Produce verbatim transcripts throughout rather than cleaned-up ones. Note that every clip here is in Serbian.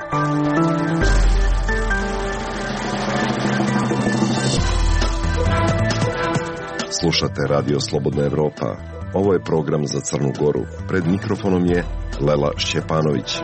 Slušate Radio Slobodna Evropa. Ovo je program za Crnu Goru. Pred mikrofonom je Lela Šćepanović.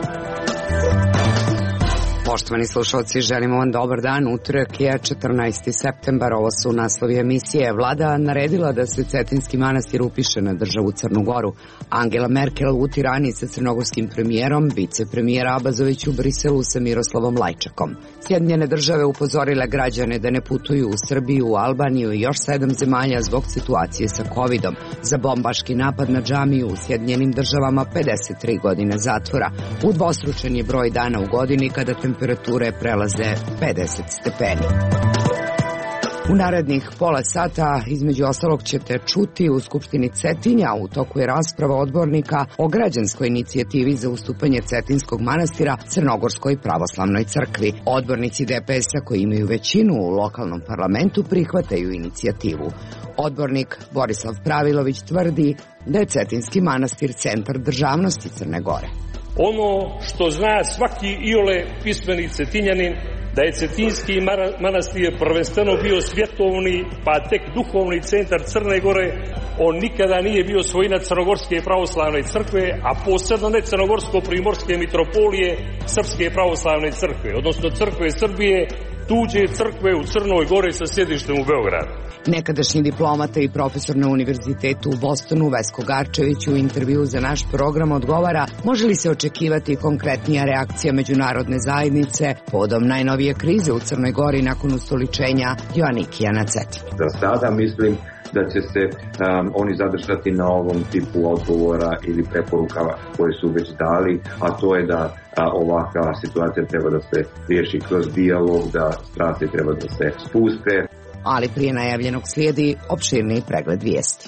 Poštovani slušalci, želimo vam dobar dan. Utorak je četrnaesti septembar. Ovo su naslovi emisije. Vlada naredila da se Cetinjski manastir upiše na državu Crnu Goru. Angela Merkel u Tirani sa crnogorskim premijerom, vicepremijer Abazović u Briselu sa Miroslavom Lajčakom. Sjedinjene države upozorile građane da ne putuju u Srbiju, Albaniju i još sedam zemalja zbog situacije sa kovidom. Za bombaški napad na džamiju u Sjedinjenim državama pedeset tri godine zatvora. Udvostručen je broj dana u godini kada temperature prelaze pedeset stepeni. U narednih pola sata, između ostalog, ćete čuti u Skupštini Cetinja u toku je rasprava odbornika o građanskoj inicijativi za ustupanje Cetinjskog manastira Crnogorskoj pravoslavnoj crkvi. Odbornici D P S-a koji imaju većinu u lokalnom parlamentu prihvataju inicijativu. Odbornik Borislav Pravilović tvrdi da je Cetinjski manastir centar državnosti Crne Gore. Ono što zna svaki iole pismeni Cetinjanin, da je Cetinjski manastir prvenstveno bio svjetovni, pa tek duhovni centar Crne Gore, on nikada nije bio svojina Crnogorske pravoslavne crkve, a posebno ne Crnogorsko-primorske mitropolije Srpske pravoslavne crkve, odnosno crkve Srbije, tuđe crkve u Crnoj Gori sa sjedištem u Beogradu. Nekadašnji diplomata i profesor na univerzitetu u Bostonu Vesko Garčević u intervju za naš program odgovara može li se očekivati konkretnija reakcija međunarodne zajednice povodom najnovije krize u Crnoj Gori nakon ustoličenja Joanikija na Cetinju. Za sada mislim da će se um, oni zadržati na ovom tipu odgovora ili preporuka koje su već dali, a to je da a, ovakva situacija treba da se riješi kroz dijalog, da strasti treba da se spuste. Ali prije najavljenog slijedi opširniji pregled vijesti.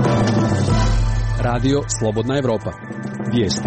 Radio Slobodna Evropa. Vijesti.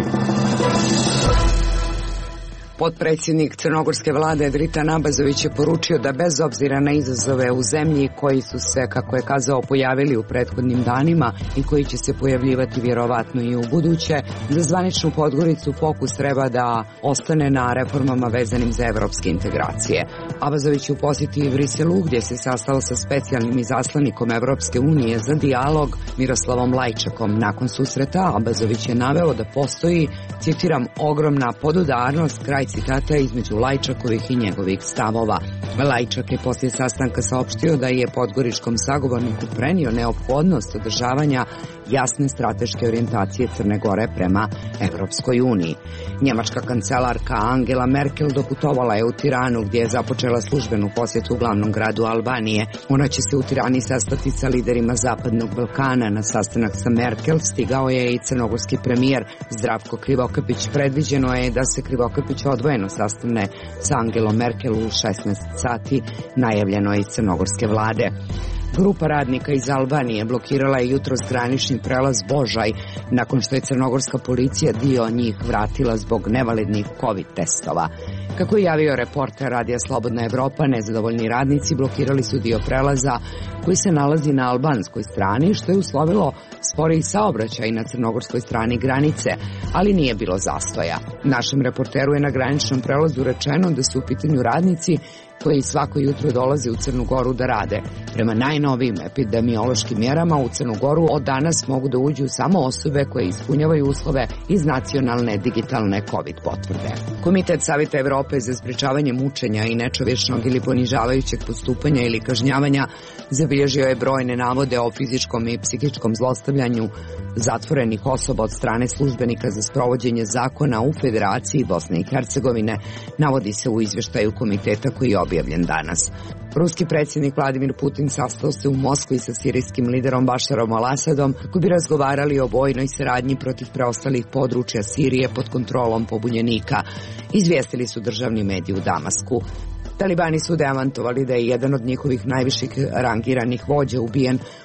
Potpredsjednik crnogorske vlade Dritan Abazović je poručio da bez obzira na izazove u zemlji koji su se, kako je kazao, pojavili u prethodnim danima i koji će se pojavljivati vjerovatno i u buduće, za zvaničnu Podgoricu fokus treba da ostane na reformama vezanim za evropske integracije. Abazović u posjeti Briselu, gdje se sastao sa specijalnim izaslanikom Evropske unije za dijalog Miroslavom Lajčakom. Nakon susreta Abazović je naveo da postoji, citiram, ogromna podudarnost, kraj citata, između Lajčakovih i njegovih stavova. Lajčak je poslije sastanka saopštio da je podgoričkom sagovorniku prenio neophodnost održavanja jasne strateške orijentacije Crne Gore prema Evropskoj uniji. Njemačka kancelarka Angela Merkel doputovala je u Tiranu, gdje je započela službenu posjetu u glavnom gradu Albanije. Ona će se u Tirani sastati sa liderima Zapadnog Balkana. Na sastanak sa Merkel stigao je i crnogorski premijer Zdravko Krivokapić. Predviđeno je da se Krivokapić odvojeno sastane sa Angelom Merkel u šesnaest sati, najavljeno je iz crnogorske vlade. Grupa radnika iz Albanije blokirala je jutros granični prelaz Božaj nakon što je crnogorska policija dio njih vratila zbog nevalidnih COVID testova. Kako je javio reporter Radija Slobodna Evropa, nezadovoljni radnici blokirali su dio prelaza koji se nalazi na albanskoj strani, što je uslovilo sporiji saobraćaj na crnogorskoj strani granice, ali nije bilo zastoja. Našem reporteru je na graničnom prelazu rečeno da su u pitanju radnici koji svako jutro dolaze u Crnu Goru da rade. Prema najnovijim epidemiološkim mjerama u Crnu Goru od danas mogu da uđu samo osobe koje ispunjavaju uslove iz nacionalne digitalne COVID potvrde. Komitet Savjeta Evrope za sprečavanje mučenja i nečovječnog ili ponižavajućeg postupanja ili kažnjavanja zabilježio je brojne navode o fizičkom i psihičkom zlostavljanju zatvorenih osoba od strane službenika za sprovođenje zakona u Federaciji Bosne i Hercegovine, navodi se u izvještaju komiteta koji je objavljen danas. Ruski predsjednik Vladimir Putin sastao se u Moskvi sa sirijskim liderom Bašarom al-Asadom kako bi razgovarali o vojnoj saradnji protiv preostalih područja Sirije pod kontrolom pobunjenika, izvijestili su državni mediji u Damasku. Talibani su demantovali da je jedan od njihovih najviših rangiranih vođa ubijen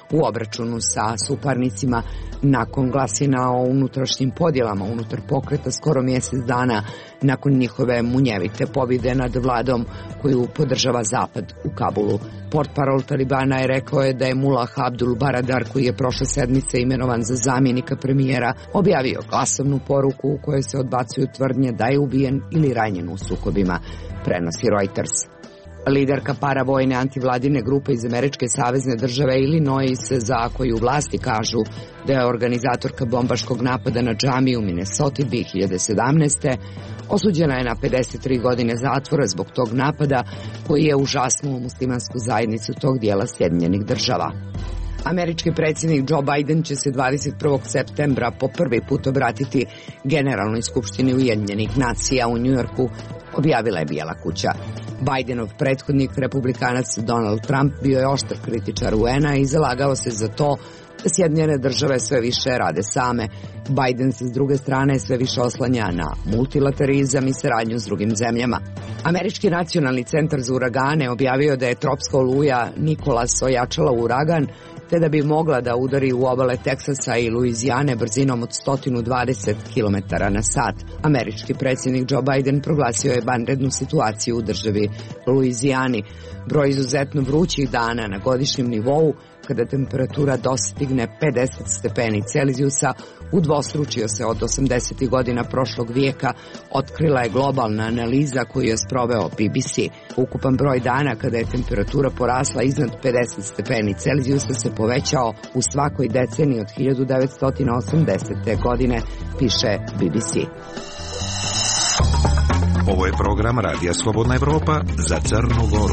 u obračunu sa suparnicima. Nakon glasina o unutrašnjim podjelama unutar pokreta skoro mjesec dana nakon njihove munjevite pobjede nad vladom koju podržava Zapad u Kabulu. Portparol Talibana je rekao je da je Mullah Abdul Baradar, koji je prošle sedmice imenovan za zamjenika premijera, objavio glasovnu poruku u kojoj se odbacuju tvrdnje da je ubijen ili ranjen u sukobima, prenosi Reuters. Liderka paravojne antivladine grupe iz američke savezne države Illinois, za koju vlasti kažu da je organizatorka bombaškog napada na džamiju u Minnesoti dvije hiljade sedamnaeste. osuđena je na pedeset tri godine zatvora zbog tog napada koji je užasnuo muslimansku zajednicu tog dijela Sjedinjenih država. Američki predsjednik Joe Biden će se dvadeset prvog septembra po prvi put obratiti Generalnoj skupštini Ujedinjenih nacija u Njujorku, objavila je Bijela kuća. Bidenov prethodnik, republikanac Donald Trump, bio je oštar kritičar U N-a i zalagao se za to da Sjedinjene države sve više rade same. Biden se s druge strane sve više oslanja na multilaterizam i saradnju s drugim zemljama. Američki nacionalni centar za uragane objavio da je tropska oluja Nikolas ojačala u uragan, te da bi mogla da udari u obale Teksasa i Luizijane brzinom od sto dvadeset kilometara na sat. Američki predsjednik Joe Biden proglasio je vanrednu situaciju u državi Luizijani. Broj izuzetno vrućih dana na godišnjem nivou, kada temperatura dostigne pedeset stepeni Celzijusa, udvostručio se od osamdesetih godina prošlog vijeka, otkrila je globalna analiza koju je sproveo B B C. Ukupan broj dana kada je temperatura porasla iznad pedeset stepeni Celzijusa se povećao u svakoj deceniji od hiljadu devetsto osamdesete. godine, piše B B C. Ovo je program Radija Slobodna Evropa za Crnu Goru.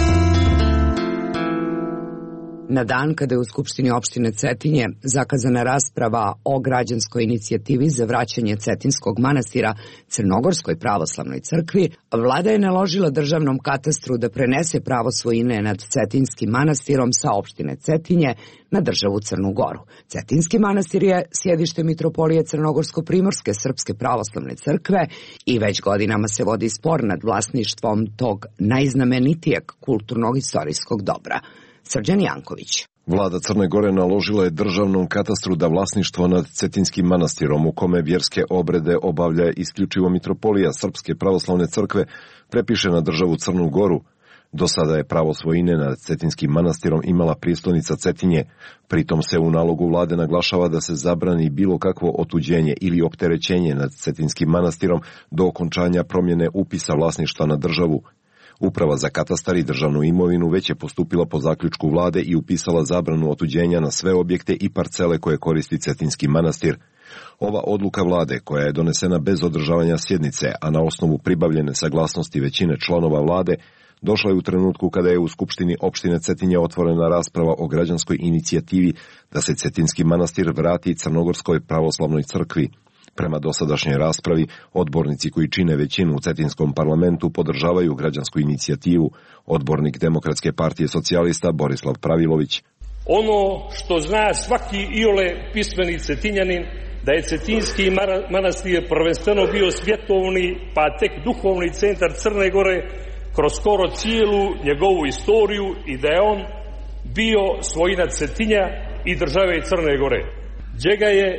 Na dan kada je u Skupštini opštine Cetinje zakazana rasprava o građanskoj inicijativi za vraćanje Cetinskog manastira Crnogorskoj pravoslavnoj crkvi, vlada je naložila državnom katastru da prenese pravo svojine nad Cetinskim manastirom sa opštine Cetinje na državu Crnu Goru. Cetinski manastir je sjedište mitropolije Crnogorsko-primorske Srpske pravoslavne crkve i već godinama se vodi spor nad vlasništvom tog najznamenitijeg kulturnog istorijskog dobra. Srđan Janković. Vlada Crne Gore naložila je državnom katastru da vlasništvo nad Cetinskim manastirom, u kome vjerske obrede obavlja isključivo mitropolija Srpske pravoslavne crkve, prepiše na državu Crnu Goru. Do sada je pravo svojine nad Cetinskim manastirom imala prijestolnica Cetinje. Pritom se u nalogu vlade naglašava da se zabrani bilo kakvo otuđenje ili opterećenje nad Cetinskim manastirom do okončanja promjene upisa vlasništva na državu. Uprava za katastar i državnu imovinu već je postupila po zaključku vlade i upisala zabranu otuđenja na sve objekte i parcele koje koristi Cetinski manastir. Ova odluka vlade, koja je donesena bez održavanja sjednice, a na osnovu pribavljene saglasnosti većine članova vlade, došla je u trenutku kada je u Skupštini opštine Cetinje otvorena rasprava o građanskoj inicijativi da se Cetinski manastir vrati Crnogorskoj pravoslavnoj crkvi. Prema dosadašnjoj raspravi, odbornici koji čine većinu u Cetinskom parlamentu podržavaju građansku inicijativu. Odbornik Demokratske partije socijalista Borislav Pravilović. Ono što zna svaki iole pismeni Cetinjanin, da je Cetinski manastir prvenstveno bio svjetovni, pa tek duhovni centar Crne Gore kroz skoro cijelu njegovu istoriju i da je on bio svojina Cetinja i države Crne Gore, gdje ga je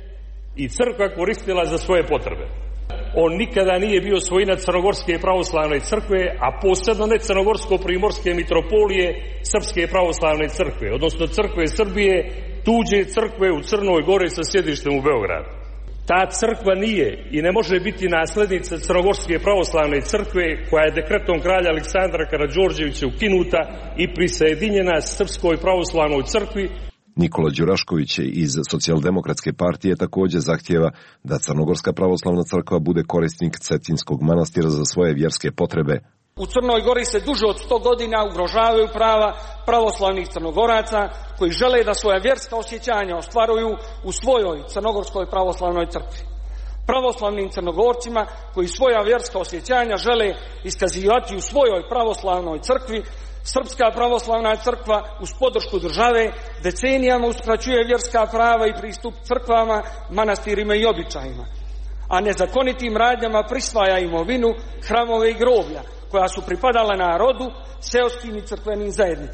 i crkva koristila za svoje potrebe. On nikada nije bio svojina Crnogorske pravoslavne crkve, a posebno ne Crnogorsko-primorske mitropolije Srpske pravoslavne crkve, odnosno crkve Srbije, tuđe crkve u Crnoj Gori sa sjedištem u Beogradu. Ta crkva nije i ne može biti naslednica Crnogorske pravoslavne crkve, koja je dekretom kralja Aleksandra Karađorđevića ukinuta i prisajedinjena Srpskoj pravoslavnoj crkvi. Nikola Đurašković iz Socijaldemokratske partije također zahtijeva da Crnogorska pravoslavna crkva bude korisnik Cetinskog manastira za svoje vjerske potrebe. U Crnoj Gori se duže od sto godina ugrožavaju prava pravoslavnih Crnogoraca koji žele da svoja vjerska osjećanja ostvaruju u svojoj Crnogorskoj pravoslavnoj crkvi. Pravoslavnim Crnogorcima koji svoja vjerska osjećanja žele iskazivati u svojoj pravoslavnoj crkvi, Srpska pravoslavna crkva uz podršku države decenijama uskraćuje vjerska prava i pristup crkvama, manastirima i običajima, a nezakonitim radnjama prisvaja imovinu, hramove i groblja koja su pripadala narodu, seoskim i crkvenim zajednicama.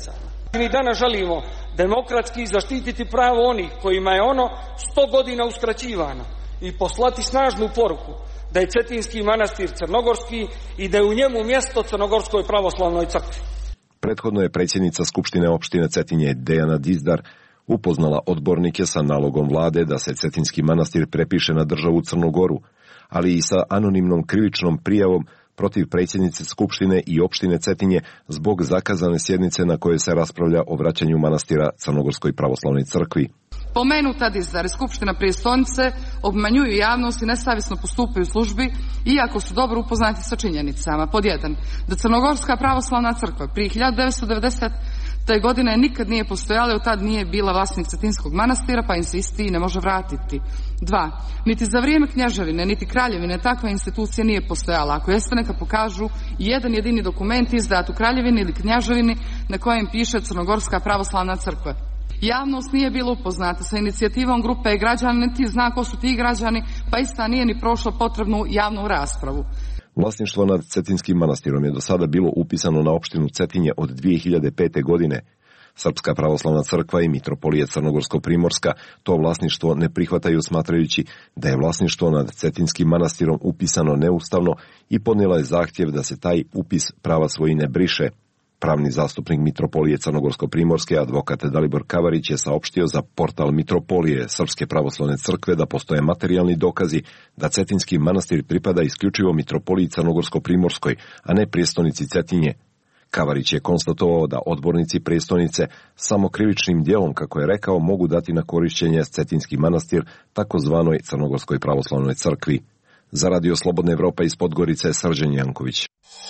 Mi danas želimo demokratski zaštititi pravo onih kojima je ono sto godina uskraćivano i poslati snažnu poruku da je Cetinski manastir crnogorski i da je u njemu mjesto Crnogorskoj pravoslavnoj crkvi. Prethodno je predsjednica Skupštine opštine Cetinje Dejana Dizdar upoznala odbornike sa nalogom vlade da se Cetinski manastir prepiše na državu Crnu Goru, ali i sa anonimnom krivičnom prijavom protiv predsjednice Skupštine i opštine Cetinje zbog zakazane sjednice na kojoj se raspravlja o vraćanju manastira Crnogorskoj pravoslavnoj crkvi. Pomenuta Dizdar i Skupština prijestolnice obmanjuju javnost i nesavjesno postupaju u službi, iako su dobro upoznati sa činjenicama. Pod jedan, da Crnogorska pravoslavna crkva prije hiljadu devetsto devedesete godine nikad nije postojala i od tad nije bila vlasnik Cetinskog manastira, pa im se isti ne može vratiti. Dva, niti za vrijeme knježevine, niti kraljevine takva institucija nije postojala. Ako jeste, neka pokažu jedan jedini dokument izdat u kraljevini ili knježevini na kojem piše Crnogorska pravoslavna crkva. Javnost nije bila upoznata sa inicijativom grupe građana, niti zna ko su ti građani, pa ista nije ni prošla potrebnu javnu raspravu. Vlasništvo nad Cetinskim manastirom je do sada bilo upisano na opštinu Cetinje od dvije hiljade pete. godine. Srpska pravoslavna crkva i mitropolija Crnogorsko-Primorska to vlasništvo ne prihvataju, smatrajući da je vlasništvo nad Cetinskim manastirom upisano neustavno i podnijela je zahtjev da se taj upis prava svojine briše. Pravni zastupnik mitropolije Crnogorsko-Primorske, advokat Dalibor Kavarić, je saopštio za portal mitropolije Srpske pravoslavne crkve da postoje materijalni dokazi da Cetinski manastir pripada isključivo mitropoliji Crnogorsko-Primorskoj, a ne prijestolnici Cetinje. Kavarić je konstatovao da odbornici prijestolnice samo krivičnim djelom, kako je rekao, mogu dati na korišćenje Cetinski manastir takozvanoj Crnogorskoj pravoslavnoj crkvi. Za Radio Slobodna Evropa iz Podgorice, Srđan Janković.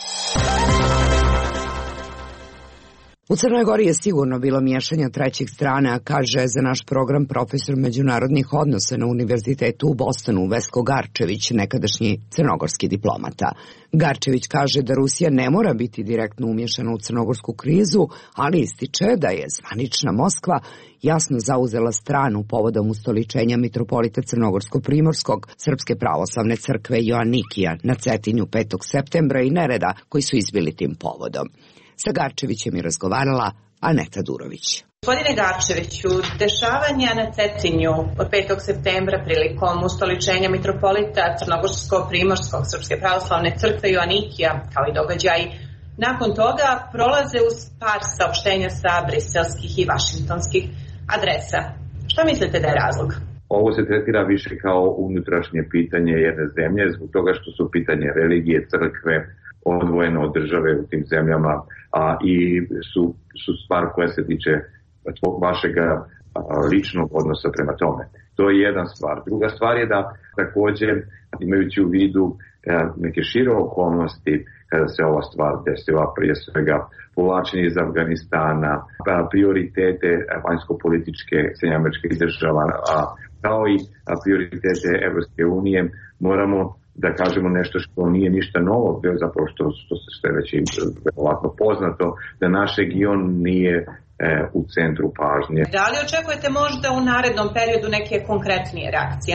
U Crnoj Gori je sigurno bilo miješanja trećih strana, kaže za naš program profesor međunarodnih odnosa na Univerzitetu u Bostonu Vesko Garčević, nekadašnji crnogorski diplomata. Garčević kaže da Rusija ne mora biti direktno umješana u crnogorsku krizu, ali ističe da je zvanična Moskva jasno zauzela stranu povodom ustoličenja mitropolita Crnogorsko-Primorskog Srpske pravoslavne crkve Joanikija na Cetinju petog septembra i nereda koji su izbili tim povodom. Sa Garčevićem je razgovarala Aneta Durović. Gospodine Garčeviću, dešavanja na Cetinju od petog septembra prilikom ustoličenja mitropolita Crnogorsko-Primorskog Srpske pravoslavne crkve Joanikija, kao i događaji nakon toga, prolaze uz par saopštenja sa briselskih i vašingtonskih adresa. Što mislite da je razlog? Ovo se tretira više kao unutrašnje pitanje jedne zemlje, zbog toga što su pitanje religije, crkve, odvojeno od države u tim zemljama, a i su, su stvar koja se tiče vašeg ličnog odnosa prema tome. To je jedna stvar. Druga stvar je da također, imajući u vidu neke šire okolnosti kada se ova stvar desila, prije svega povlačenje iz Afganistana, prioritete vanjsko-političke Sjedinjenih Američkih Država, a kao i prioritete Evropske unije, moramo da kažemo nešto što nije ništa novo, zapravo što, što, što je već verovatno poznato, da naš region nije e, u centru pažnje. Da li očekujete možda u narednom periodu neke konkretnije reakcije?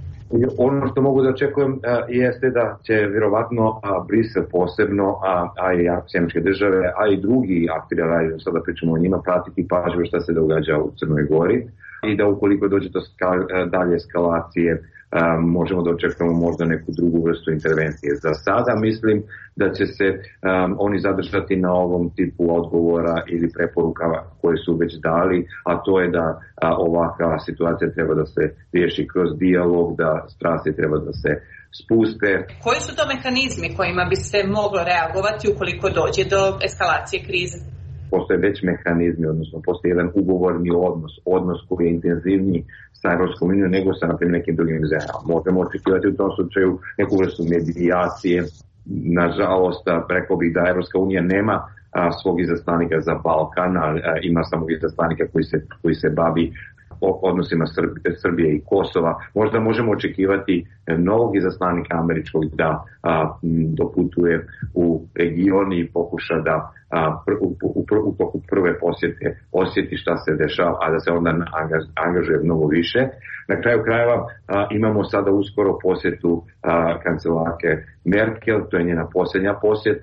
Ono što mogu da očekujem a, jeste da će vjerovatno a, Brisel posebno, a, a i Sjedinjene Države, a i drugi akteri, sada pričamo o njima, pratiti pažljivo šta se događa u Crnoj Gori i da ukoliko dođe do ska, dalje eskalacije, Um, možemo da očekujemo možda neku drugu vrstu intervencije. Za sada mislim da će se um, oni zadržati na ovom tipu odgovora ili preporuka koje su već dali, a to je da a, ovakva situacija treba da se riješi kroz dijalog, da strasti treba da se spuste. Koji su to mehanizmi kojima bi se moglo reagovati ukoliko dođe do eskalacije krize? Postoje već mehanizmi, odnosno postoji jedan ugovorni odnos, odnos koji je intenzivniji sa Evropskom unijom nego sa naprimjer nekim drugim zemljama. Možemo očekivati u tom slučaju neku vrstu medijacije. Nažalost, rekao bih da Evropska unija nema a, svog izaslanika za Balkan, a, a ima samo izaslanika koji se, koji se bavi odnosima Srbije i Kosova. Možda možemo očekivati novog izaslanika američkog da a, doputuje u region i pokuša da a, pr, u, u, u toku prve posjete osjeti šta se dešava, a da se onda angažuje mnogo više. Na kraju krajeva a, imamo sada uskoro posjetu a, kancelarke Merkel, to je njena posljednja posjeta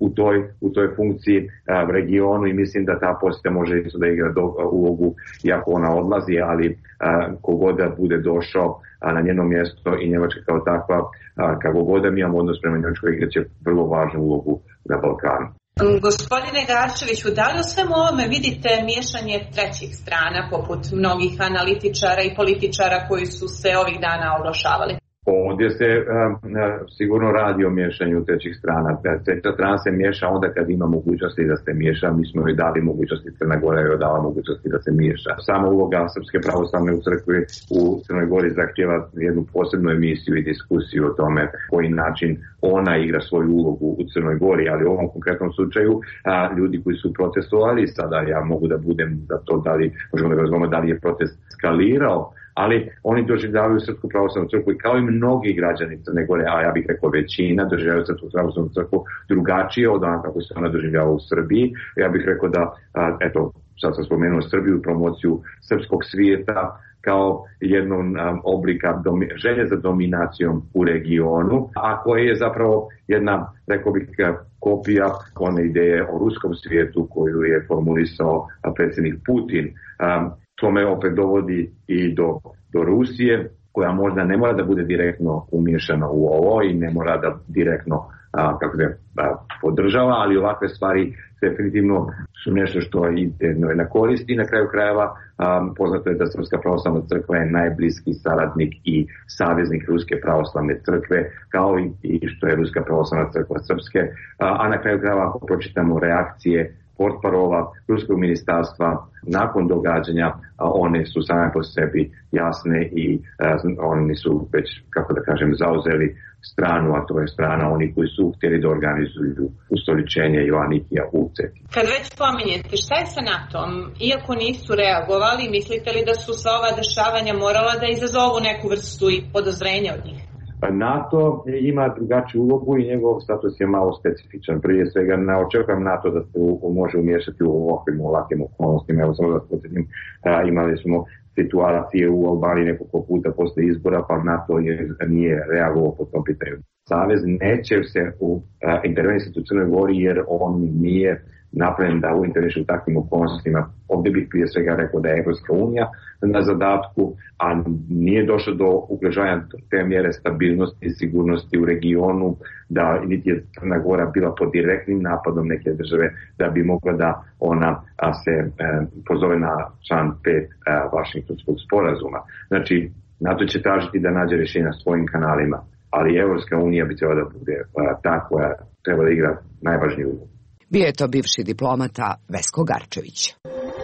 u toj, u toj funkciji a, u regionu i mislim da ta posjeta može isto da igra do, a, ulogu iako ona odlazi, ali a, kogod da bude došao a, na njeno mjesto i Njemačka kao takva, a, kako god da mi imamo odnos prema Njemačkoj, igraće vrlo važnu ulogu na Balkanu. Gospodine Garčeviću, da li u svemu ovome vidite miješanje trećih strana poput mnogih analitičara i političara koji su se ovih dana oglašavali? Ovdje se a, a, sigurno radi o miješanju trećih strana. Treća strana se miješa onda kad ima mogućnosti da se miješa. Mi smo joj dali mogućnosti, Crna Gora je dala mogućnosti da se miješa. Sama uloga Srpske pravoslavne u crkvi u Crnoj Gori zahtjeva jednu posebnu emisiju i diskusiju o tome koji način ona igra svoju ulogu u Crnoj Gori, ali u ovom konkretnom slučaju a, ljudi koji su protestovali, sada ja mogu da budem za to da li, možemo da razgovaramo da li je protest skalirao, ali oni doživljavaju Srpsku pravoslavnu crkvu i kao i mnogi građani Crne Gore, a ja bih rekao većina, doživljavaju Srpsku pravoslavnu crkvu drugačije od onoga kako se ona doživljava u Srbiji. Ja bih rekao da, a, eto, sad sam spomenuo Srbiju, promociju srpskog svijeta kao jednom um, oblika domi, želje za dominacijom u regionu, a koje je zapravo jedna, rekao bih, kopija one ideje o ruskom svijetu koju je formulisao predsjednik Putin. Um, To me opet dovodi i do, do Rusije, koja možda ne mora da bude direktno umiješana u ovo i ne mora da direktno a, kako da, a, podržava, ali ovakve stvari definitivno su nešto što je na korist i na kraju krajeva a, poznato je da Srpska pravoslavna crkva je najbliski saradnik i saveznik Ruske pravoslavne crkve, kao i, i što je Ruska pravoslavna crkva Srpske, a, a na kraju krajeva ako pročitamo reakcije portparova Ruskog ministarstva nakon događanja, a one su same po sebi jasne i a, oni su već, kako da kažem, zauzeli stranu, a to je strana oni koji su htjeli da organizuju ustoličenje Joanikija u Cetinju. Kad već pominjete, šta je sa NATO-om? Iako nisu reagovali, mislite li da su sva ova dešavanja morala da izazovu neku vrstu i podozrenja od njih? NATO ima drugačiju ulogu i njegov status je malo specifičan. Prije svega ne očekujem NATO da se u, može umiješati u ovakvim ovakvim okolnostima. Evo samo da podsjetim, imali smo situacije u Albaniji nekoliko puta posle izbora, pa NATO je, nije reagovao po tom pitanju. Savez neće se u, a, intervenisati u Crnoj Gori jer on nije napravljen da u interveniše u takvim okolnostima. Ovdje bih prije svega rekao da je Evropska unija na zadatku, a nije došlo do ugrožavanja te mjere stabilnosti i sigurnosti u regionu, da niti je Crna Gora bila pod direktnim napadom neke države, da bi mogla da ona a, se e, pozove na član pet e, Vašingtonskog sporazuma. Znači, NATO će tražiti da nađe rješenja na svojim kanalima, ali Evropska unija bi trebala da bude a, ta koja treba da igra najvažniju ulogu. Bio je to bivši diplomata Vesko Garčević.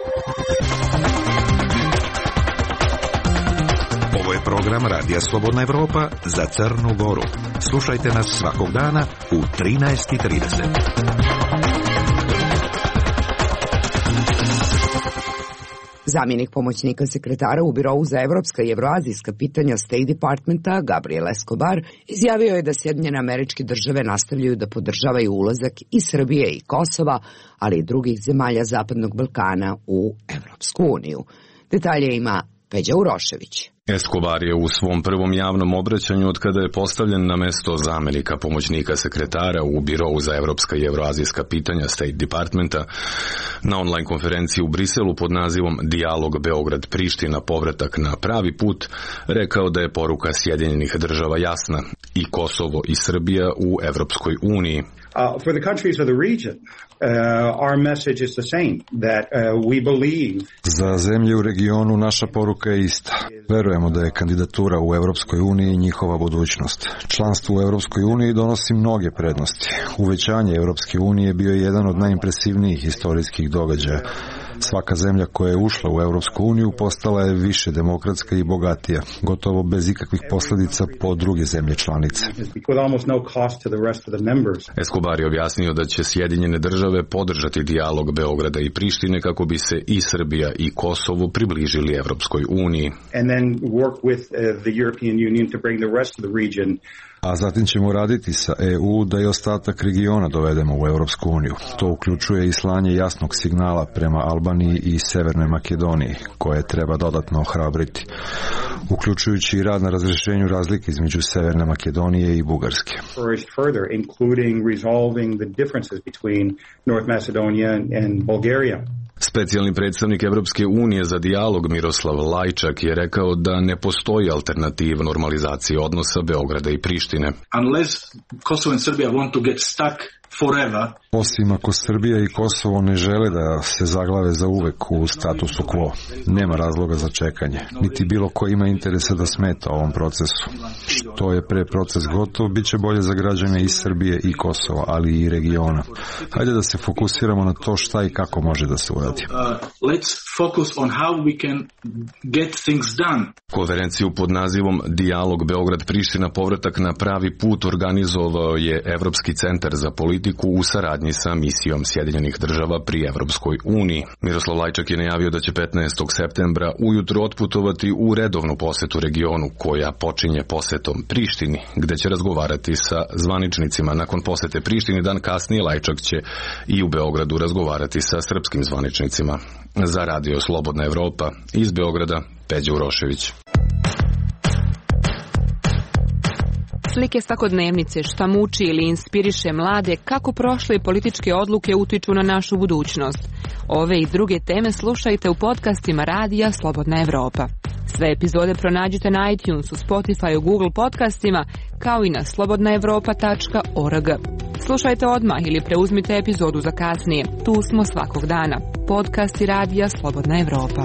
Ovo je program Radija Slobodna Evropa za Crnu Goru. Slušajte nas svakog dana u trinaest i trideset. Zamjenik pomoćnika sekretara u Birovu za evropska i evroazijska pitanja State Departmenta, Gabriel Escobar, izjavio je da Sjedinjene Američke Države nastavljaju da podržavaju ulazak i Srbije i Kosova, ali i drugih zemalja Zapadnog Balkana u Evropsku uniju. Detalje ima Peđa Urošević. Escobar je u svom prvom javnom obraćanju od kada je postavljen na mesto zamjenika pomoćnika sekretara u Birovu za evropska i evroazijska pitanja State Departmenta na online konferenciji u Briselu pod nazivom Dijalog Beograd-Priština povratak na pravi put rekao da je poruka Sjedinjenih Država jasna: i Kosovo i Srbija u Evropskoj uniji. Uh, for the countries of the region, uh, our message is the same, that uh, we believe. Za zemlje u regionu naša poruka je ista. Verujemo da je kandidatura u Evropskoj uniji njihova budućnost. Članstvo u Evropskoj uniji donosi mnoge prednosti. Uvećanje Evropske unije bio je jedan od najimpresivnijih istorijskih događaja. Svaka zemlja koja je ušla u Evropsku uniju postala je više demokratska i bogatija, gotovo bez ikakvih posljedica po druge zemlje članice. Escobar je objasnio da će Sjedinjene Države podržati dijalog Beograda i Prištine kako bi se i Srbija i Kosovo približili Evropskoj uniji. And then work with uh, the European Union to bring the rest of the region A zatim ćemo raditi sa E U da i ostatak regiona dovedemo u Europsku uniju. To uključuje i slanje jasnog signala prema Albaniji i Severnoj Makedoniji, koje treba dodatno ohrabriti, uključujući i rad na razrješenju razlike između Severne Makedonije i Bugarske. Further, including resolving the differences between North Macedonia and Bulgaria. Specijalni predstavnik Evropske unije za dijalog Miroslav Lajčak je rekao da ne postoji alternativa normalizaciji odnosa Beograda i Prištine. Unless Kosovo and Serbia want to get stuck forever. Osim ako Srbija i Kosovo ne žele da se zaglave za uvek u statusu quo, nema razloga za čekanje, niti bilo ko ima interesa da smeta ovom procesu. Što je pre proces gotov, bit će bolje za građane i Srbije i Kosova, ali i regiona. Hajde da se fokusiramo na to šta i kako može da se uradi. Uh, let's focus on how we can get things done. Konferenciju pod nazivom Dijalog Beograd-Priština povratak na pravi put organizovao je Evropski centar za politiku u saradnji sa misijom Sjedinjenih država pri Evropskoj uniji. Miroslav Lajčak je najavio da će petnaestog septembra ujutro otputovati u redovnu posetu regionu, koja počinje posetom Prištini, gde će razgovarati sa zvaničnicima. Nakon posete Prištini dan kasnije Lajčak će i u Beogradu razgovarati sa srpskim zvaničnicima. Za Radio Slobodna Evropa iz Beograda, Peđa Urošević. Slike svakodnevnice, šta muči ili inspiriše mlade, kako prošle političke odluke utiču na našu budućnost. Ove i druge teme slušajte u podcastima Radija Slobodna Evropa. Sve epizode pronađite na iTunesu, Spotifyu, Google podcastima, kao i na slobodna evropa tačka org. Slušajte odmah ili preuzmite epizodu za kasnije. Tu smo svakog dana. Podcasti Radija Slobodna Evropa.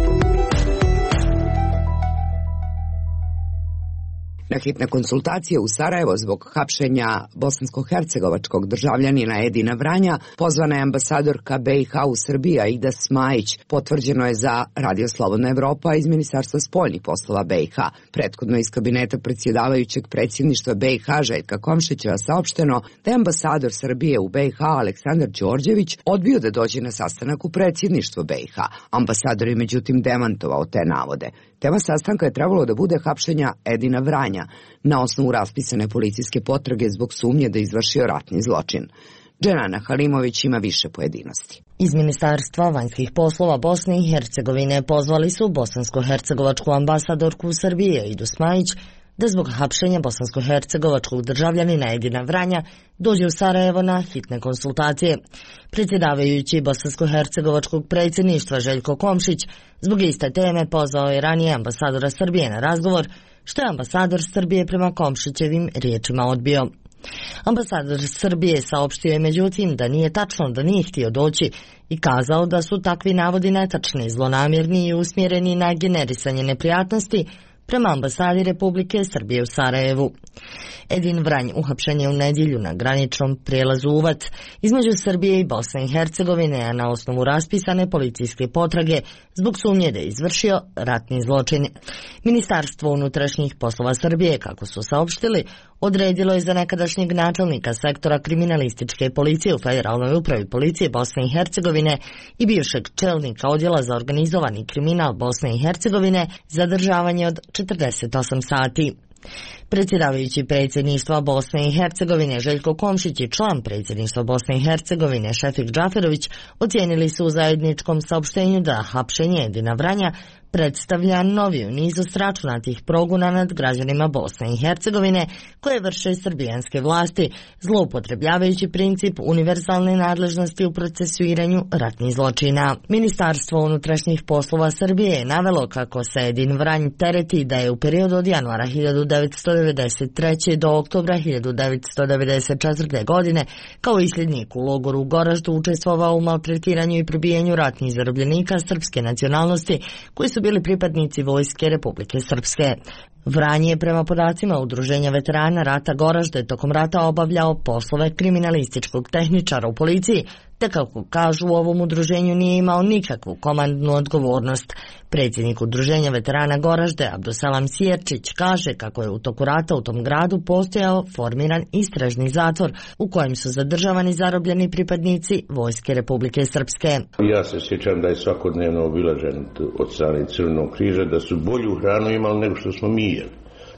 Na hitne konsultacije u Sarajevo zbog hapšenja bosansko-hercegovačkog državljanina Edina Vranja pozvana je ambasadorka B i H u Srbiji Aida Smajić. Potvrđeno je za Radio Slobodna Evropa iz Ministarstva spoljnih poslova B i H. Prethodno iz kabineta predsjedavajućeg predsjedništva B i H Željka Komšića saopšteno da je ambasador Srbije u B i H Aleksandar Đorđević odbio da dođe na sastanak u predsjedništvo B i H. Ambasador je međutim demantovao te navode. Tema sastanka je trebalo da bude hapšenja Edina Vranja na osnovu raspisane policijske potrage zbog sumnje da je izvršio ratni zločin. Dženana Halimović ima više pojedinosti. Iz Ministarstva vanjskih poslova Bosne i Hercegovine pozvali su bosansko-hercegovačku ambasadorku Srbije Aidu Smajić da zbog hapšenja bosansko-hercegovačkog državljanina Edina Vranja dođe u Sarajevo na hitne konsultacije. Predsjedavajući bosansko-hercegovačkog predsjedništva Željko Komšić zbog iste teme pozvao je ranije ambasadora Srbije na razgovor, što je ambasador Srbije prema Komšićevim riječima odbio. Ambasador Srbije saopštio je međutim da nije tačno da nije htio doći i kazao da su takvi navodi netačni, zlonamjerni i usmjereni na generisanje neprijatnosti prema ambasadi Republike Srbije u Sarajevu. Edin Vranj uhapšen je u nedjelju na graničnom prijelazu Uvac između Srbije i Bosne i Hercegovine, a na osnovu raspisane policijske potrage zbog sumnje da je izvršio ratni zločin. Ministarstvo unutrašnjih poslova Srbije, kako su saopštili, odredilo je za nekadašnjeg načelnika sektora kriminalističke policije u Federalnoj upravi policije Bosne i Hercegovine i bivšeg čelnika odjela za organizovani kriminal Bosne i Hercegovine zadržavanje od četrdeset osam sati. Predsjedavajući predsjedništva Bosne i Hercegovine Željko Komšić i član predsjedništva Bosne i Hercegovine Šefik Džaferović ocijenili su u zajedničkom saopštenju da hapšenje Edina Vranja predstavlja novi u nizu sračunatih progona nad građanima Bosne i Hercegovine koje vrše srbijanske vlasti, zloupotrebljavajući princip univerzalne nadležnosti u procesuiranju ratnih zločina. Ministarstvo unutrašnjih poslova Srbije je navelo kako se Edin Vranj tereti da je u periodu od januara hiljadu devetsto devedeset treće do oktobra hiljadu devetsto devedeset četvrte godine kao isljednik u logoru u Goraždu učestvovao u maltretiranju i prebijanju ratnih zarobljenika srpske nacionalnosti koji su bili pripadnici Vojske Republike Srpske. Vranje je prema podacima Udruženja veterana rata Goražde tokom rata obavljao poslove kriminalističkog tehničara u policiji, te kako kažu u ovom udruženju nije imao nikakvu komandnu odgovornost. Predsjednik Udruženja veterana Goražde Abdusalam Sjerčić kaže kako je u toku rata u tom gradu postojao formiran istražni zatvor u kojem su zadržavani zarobljeni pripadnici Vojske Republike Srpske. Ja se sjećam da je svakodnevno obilažen od strane Crvenog križa, da su bolju hranu imali nego što smo mi jeli.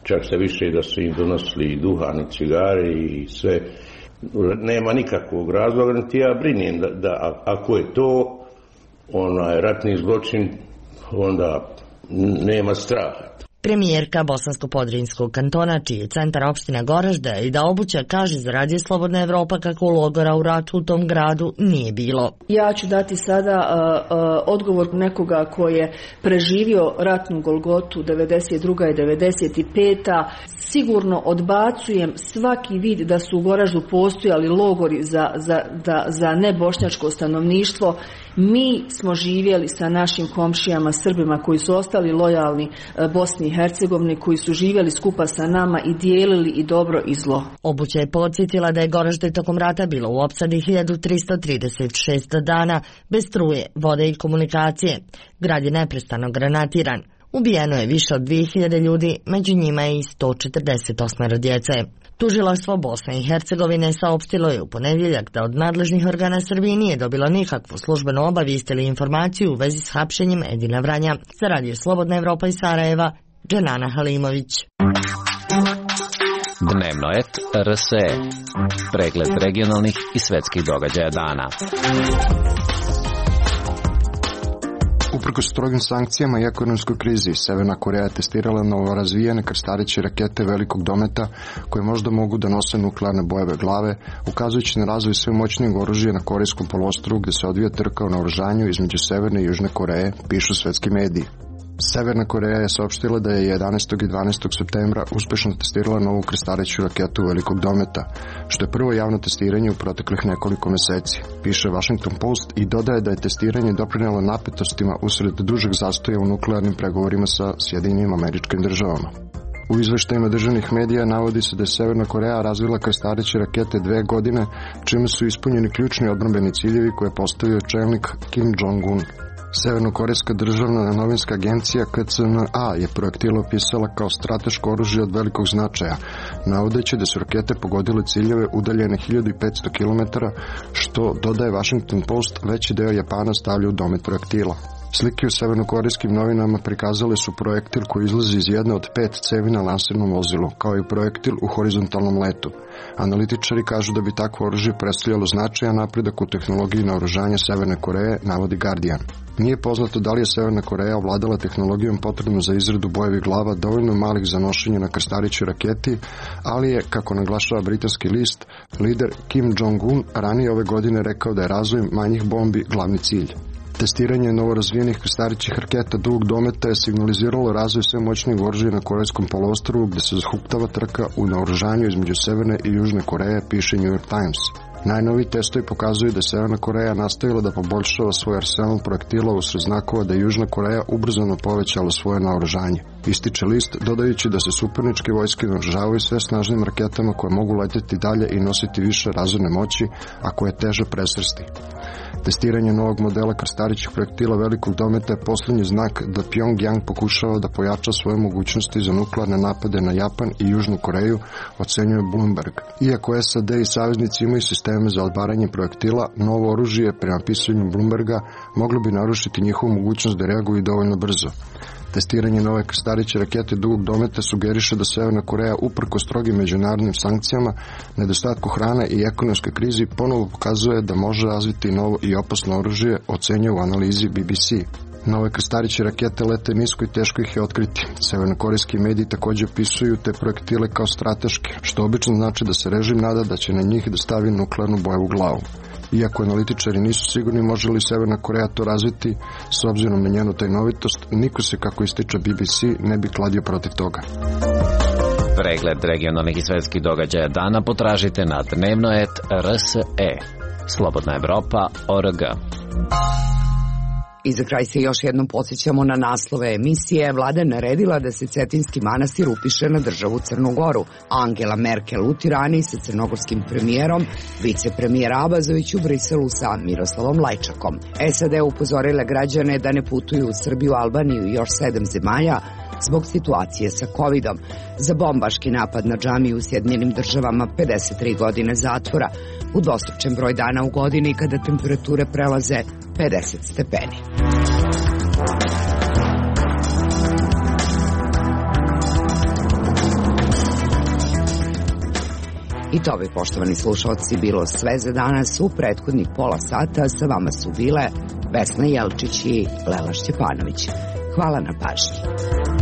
čak se više da su im donosili i duhan i cigare i sve. Nema nikakvog razloga, niti ja brinem da, da ako je to onaj ratni zločin, onda nema straha. Premijerka Bosansko-Podrinjskog kantona, čiji je centar opština Goražde i da obuća, kaže za Radio Slobodna Evropa kako logora u ratu u tom gradu nije bilo. Ja ću dati sada uh, uh, odgovor nekoga ko je preživio ratnu golgotu devedeset druga i devedeset peta Sigurno odbacujem svaki vid da su u Goraždu postojali logori za, za, da, za nebošnjačko stanovništvo. Mi smo živjeli sa našim komšijama Srbima koji su ostali lojalni Bosni i Hercegovini, koji su živjeli skupa sa nama i dijelili i dobro i zlo. Obuća je podsjetila da je Goražde tokom rata bilo u opsadi hiljadu tristo trideset šest dana, bez struje, vode i komunikacije. Grad je neprestano granatiran. Ubijeno je više od dvije hiljade ljudi, među njima je i sto četrdeset osam djece. Tužilaštvo Bosne i Hercegovine saopštilo je u ponedjeljak da od nadležnih organa Srbije nije dobilo nikakvu službenu obavijest ili informaciju u vezi s hapšenjem Edina Vranja. Za Radio Slobodna Evropa iz Sarajeva, Dženana Halimović. Dnevno et R S E. Pregled regionalnih i svetskih događaja dana. Uprkos strogim sankcijama i ekonomskoj krizi, Severna Koreja je testirala novorazvijene krstareće rakete velikog dometa koje možda mogu da nose nuklearne bojeve glave, ukazujući na razvoj sve moćnijeg oružja na Korejskom poluostrvu gde se odvija trka o naoružanju između Severne i Južne Koreje, pišu svetski mediji. Severna Koreja je saopštila da je jedanaestog i dvanaestog septembra uspešno testirala novu krstareću raketu velikog dometa, što je prvo javno testiranje u proteklih nekoliko meseci, piše Washington Post i dodaje da je testiranje doprinelo napetostima usred dužeg zastoja u nuklearnim pregovorima sa Sjedinjenim Američkim Državama. U izveštajima državnih medija navodi se da je Severna Koreja razvila krstareće rakete dve godine, čime su ispunjeni ključni odbrambeni ciljevi koje je postavio čelnik Kim Jong-un. Severnokorejska državna novinska agencija K C N A je projektil opisala kao strateško oružje od velikog značaja, navodeći da su rakete pogodile ciljeve udaljene hiljadu petsto kilometara, što, dodaje Washington Post, veći deo Japana stavlja u domet projektila. Slike u severnokorejskim novinama prikazale su projektil koji izlazi iz jedne od pet cevi na lansirnom vozilu, kao i projektil u horizontalnom letu. Analitičari kažu da bi takvo oružje predstavljalo značajan napredak u tehnologiji naoružanja Severne Koreje, navodi Guardian. Nije poznato da li je Severna Koreja ovladala tehnologijom potrebnom za izradu bojevih glava dovoljno malih za nošenje na krstarićoj raketi, ali je, kako naglašava britanski list, lider Kim Jong-un ranije ove godine rekao da je razvoj manjih bombi glavni cilj. Testiranje novorazvijenih krstarićih raketa dugog dometa je signaliziralo razvoj sve moćnijeg oružja na Korejskom poluostrvu gde se zahuktava trka u naoružanju između Severne i Južne Koreje, piše New York Times. Najnoviji testovi pokazuju da je Severna Koreja nastavila da poboljšava svoj arsenal projektila usred znakova da je Južna Koreja ubrzano povećala svoje naoružanje. Ističe list, dodajući da se suparničke vojske naoružavaju sve snažnim raketama koje mogu leteti dalje i nositi više razorne moći, a koje je teže presresti. Testiranje novog modela krstarićih projektila velikog dometa je posljednji znak da Pyongyang pokušava da pojača svoje mogućnosti za nuklearne napade na Japan i Južnu Koreju, ocenjuje Bloomberg. Iako S A D i saveznici imaju sisteme za odbaranje projektila, novo oružje, prema pisanju Bloomberga, moglo bi narušiti njihovu mogućnost da reaguju dovoljno brzo. Testiranje nove krstariće rakete dugog dometa sugeriše da Severna Koreja uprkos strogim međunarodnim sankcijama, nedostatku hrane i ekonomskoj krizi ponovo pokazuje da može razviti novo i opasno oružje, ocenjuje u analizi B B C. Nove krstariće rakete lete nisko i teško ih je otkriti. Severnokorejski mediji također opisuju te projektile kao strateške, što obično znači da se režim nada da će na njih da stavi nuklearnu bojevu glavu. Iako analitičari nisu sigurni može li Severna Koreja to razviti, s obzirom na njenu tajnovitost, niko se, kako ističe B B C, ne bi kladio protiv toga. Pregled regionalnih i svetskih događaja dana potražite na dnevno et R S E. Slobodna Evropa, O R G. I za kraj se još jednom podsjećamo na naslove emisije. Vlada je naredila da se Cetinski manastir upiše na državu Crnu Goru. Angela Merkel u Tirani sa crnogorskim premijerom, vicepremijer Abazović u Briselu sa Miroslavom Lajčakom. S A D upozorile građane da ne putuju u Srbiju, Albaniju i još sedam zemalja zbog situacije sa kovidom. Za bombaški napad na džamiju u Sjedinjenim Državama pedeset tri godine zatvora, udvostručen broj dana u godini kada temperature prelaze pedeset stepeni. I to bi, poštovani slušalci, bilo sve za danas. U prethodnih pola sata sa vama su bile Vesna Jelčić i Lela Šćepanović. Hvala na pažnji.